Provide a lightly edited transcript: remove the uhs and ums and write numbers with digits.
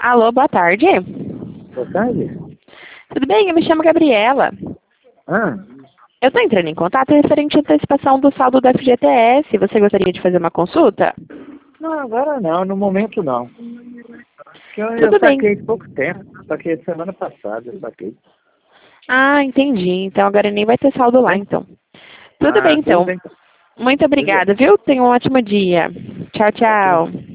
Alô, boa tarde. Boa tarde. Tudo bem? Eu me chamo Gabriela. Ah, Eu estou entrando em contato referente à antecipação do saldo do FGTS. Você gostaria de fazer uma consulta? não, agora não, no momento não. Porque eu Tudo bem. saquei de pouco tempo, saquei semana passada, eu saquei. Ah, entendi. Então agora nem vai ter saldo Tudo lá, bem? então. Tudo bem, Tudo então. bem. Muito Obrigado. obrigada, viu? Tenha um ótimo dia. Tchau, Ok. tchau.